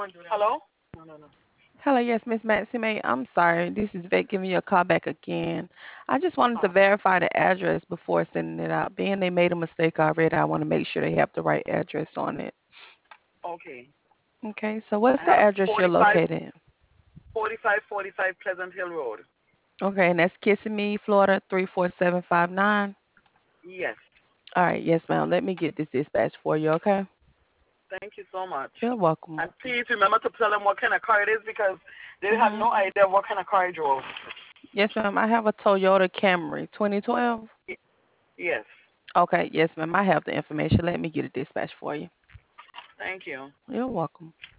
Hello? Hello, yes, Miss Maxime. I'm sorry. This is Vic giving you a call back again. I just wanted to Oh, verify the address before sending it out. Being they made a mistake already, I want to make sure they have the right address on it. okay. Okay, so what's I the have address you're 45, located in? 4545 Pleasant Hill Road. Okay, and that's Kissimmee, Florida, 34759. Yes. All right, yes, ma'am. Let me get this dispatch for you, okay? Thank you so much. You're welcome. And please remember to tell them what kind of car it is because they had Mm-hmm. no idea what kind of car I drove. Yes, ma'am. I have a Toyota Camry, 2012. Y- Yes. Okay, yes, ma'am. I have the information. Let me get a dispatch for you. Thank you. You're welcome.